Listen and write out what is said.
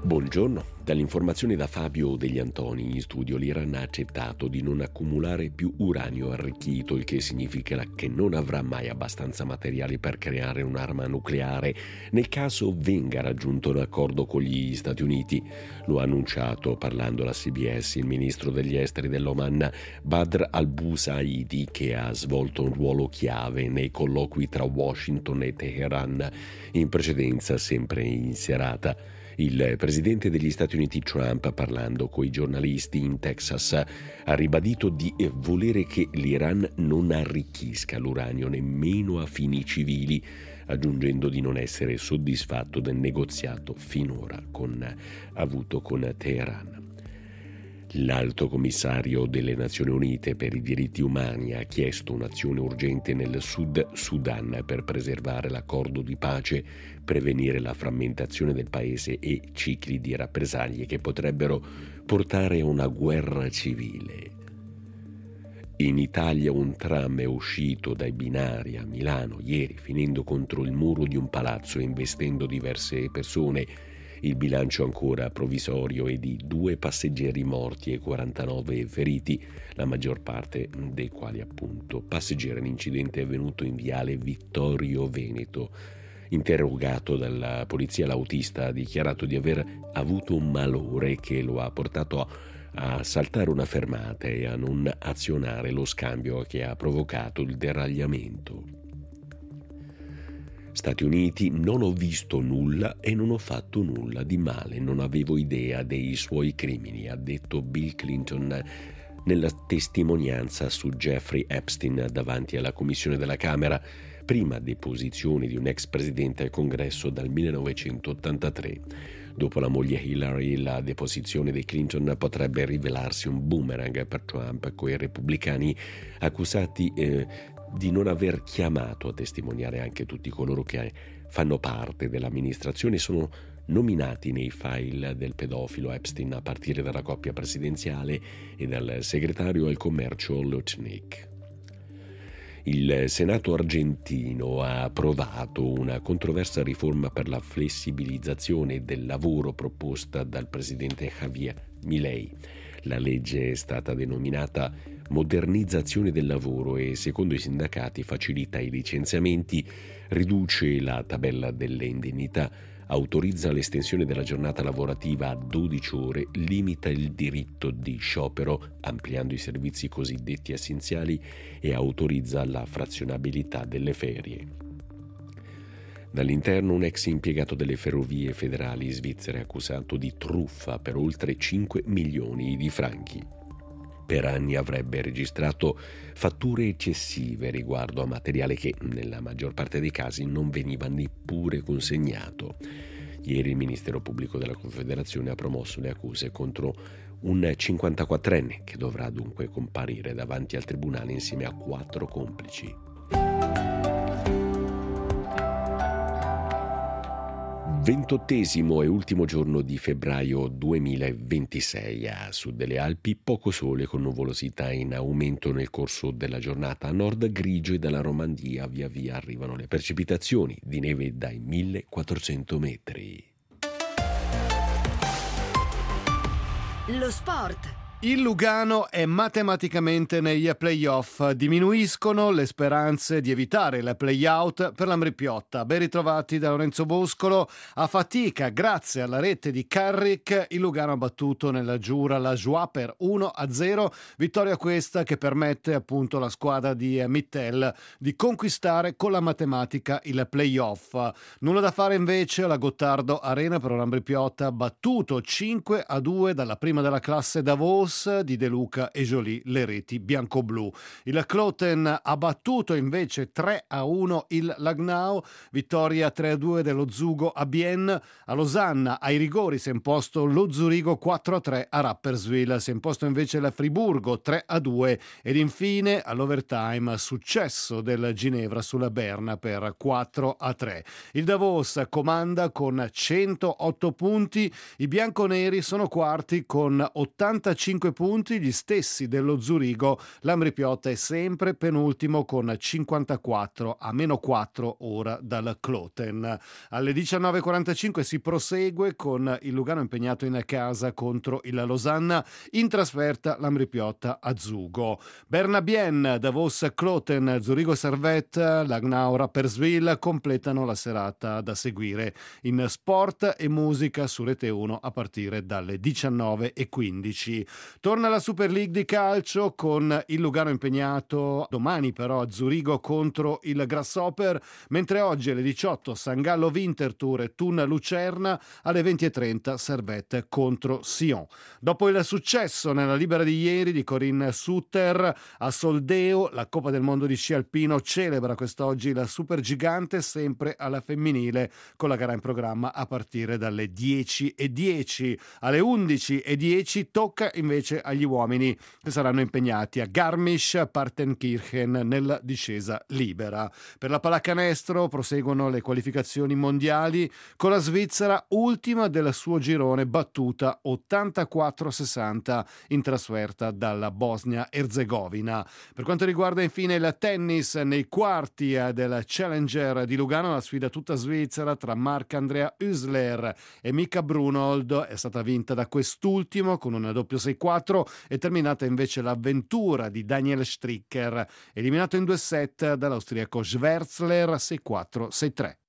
Buongiorno, dalle informazioni da Fabio Degli Antoni in studio. L'Iran ha accettato di non accumulare più uranio arricchito, il che significa che non avrà mai abbastanza materiali per creare un'arma nucleare nel caso venga raggiunto un accordo con gli Stati Uniti. Lo ha annunciato, parlando alla CBS, il ministro degli esteri dell'Oman Badr al-Busaidi, che ha svolto un ruolo chiave nei colloqui tra Washington e Teheran, in precedenza sempre in serata. Il presidente degli Stati Uniti Trump, parlando coi giornalisti in Texas, ha ribadito di volere che l'Iran non arricchisca l'uranio nemmeno a fini civili, aggiungendo di non essere soddisfatto del negoziato finora avuto con Teheran. L'Alto Commissario delle Nazioni Unite per i diritti umani ha chiesto un'azione urgente nel Sud Sudan per preservare l'accordo di pace, prevenire la frammentazione del paese e cicli di rappresaglie che potrebbero portare a una guerra civile. In Italia un tram è uscito dai binari a Milano ieri, finendo contro il muro di un palazzo e investendo diverse persone. Il bilancio ancora provvisorio è di 2 passeggeri morti e 49 feriti, la maggior parte dei quali appunto passeggeri. L'incidente è avvenuto in viale Vittorio Veneto. Interrogato dalla polizia, l'autista ha dichiarato di aver avuto un malore che lo ha portato a saltare una fermata e a non azionare lo scambio che ha provocato il deragliamento. Stati Uniti: non ho visto nulla e non ho fatto nulla di male, non avevo idea dei suoi crimini, ha detto Bill Clinton nella testimonianza su Jeffrey Epstein davanti alla commissione della Camera, prima deposizione di un ex presidente al Congresso dal 1983. Dopo la moglie Hillary, la deposizione dei Clinton potrebbe rivelarsi un boomerang per Trump, coi repubblicani accusati di non aver chiamato a testimoniare anche tutti coloro che fanno parte dell'amministrazione e sono nominati nei file del pedofilo Epstein, a partire dalla coppia presidenziale e dal segretario al commercio Lutnick. Il Senato argentino ha approvato una controversa riforma per la flessibilizzazione del lavoro proposta dal presidente Javier Milei. La legge è stata denominata modernizzazione del lavoro e, secondo i sindacati, facilita i licenziamenti, riduce la tabella delle indennità, autorizza l'estensione della giornata lavorativa a 12 ore, limita il diritto di sciopero, ampliando i servizi cosiddetti essenziali, e autorizza la frazionabilità delle ferie. Dall'interno, un ex impiegato delle ferrovie federali svizzere accusato di truffa per oltre 5 milioni di franchi. Per anni avrebbe registrato fatture eccessive riguardo a materiale che, nella maggior parte dei casi, non veniva neppure consegnato. Ieri il Ministero Pubblico della Confederazione ha promosso le accuse contro un 54enne che dovrà dunque comparire davanti al tribunale insieme a 4 complici. 28° e ultimo giorno di febbraio 2026. A sud delle Alpi poco sole con nuvolosità in aumento nel corso della giornata. A nord grigio e dalla Romandia via via arrivano le precipitazioni di neve dai 1400 metri. Lo sport. Il Lugano è matematicamente negli playoff, diminuiscono le speranze di evitare la play-out per l'Ambrì-Piotta. Ben ritrovati da Lorenzo Boscolo. A fatica, grazie alla rete di Carrick, il Lugano ha battuto nella giura la Joie per 1-0, vittoria questa che permette appunto alla squadra di Mittel di conquistare con la matematica il play-off. Nulla da fare invece alla Gottardo Arena per l'Ambrì-Piotta, battuto 5-2 dalla prima della classe Davos di De Luca e Joly, le reti bianco-blu. Il Kloten ha battuto invece 3-1 il Langnau, vittoria 3-2 dello Zugo a Bienne. A Losanna ai rigori si è imposto lo Zurigo 4-3 a Rapperswil, si è imposto invece la Friburgo 3-2 ed infine all'overtime successo del Ginevra sulla Berna per 4-3. Il Davos comanda con 108 punti, i bianconeri sono quarti con 85 55 punti, gli stessi dello Zurigo. L'Ambrì-Piotta è sempre penultimo con 54, a meno 4 ora dal Kloten. Alle 19.45 si prosegue con il Lugano impegnato in casa contro il Losanna, in trasferta l'Ambrì-Piotta a Zugo. Bernabien, Davos, Kloten, Zurigo Servette, Langnau Rapperswil completano la serata da seguire in sport e musica su Rete 1 a partire dalle 19.15. Torna la Super League di calcio con il Lugano impegnato domani però a Zurigo contro il Grasshopper, mentre oggi alle 18 San Gallo Winterthur e Thun Lucerna, alle 20.30 Servette contro Sion. Dopo il successo nella libera di ieri di Corinne Sutter a Soldeo, la Coppa del Mondo di sci alpino celebra quest'oggi la Supergigante sempre alla femminile, con la gara in programma a partire dalle 10.10. Alle 11.10 tocca invece agli uomini, che saranno impegnati a Garmisch-Partenkirchen nella discesa libera. Per la pallacanestro proseguono le qualificazioni mondiali, con la Svizzera ultima del suo girone, battuta 84-60 in trasferta dalla Bosnia-Erzegovina. Per quanto riguarda infine il tennis, nei quarti del Challenger di Lugano, la sfida tutta svizzera tra Marc-Andrea Hüsler e Mika Brunold è stata vinta da quest'ultimo con un doppio 6-4, è terminata invece l'avventura di Daniel Stricker, eliminato in 2 set dall'austriaco Schwerzler 6-4, 6-3.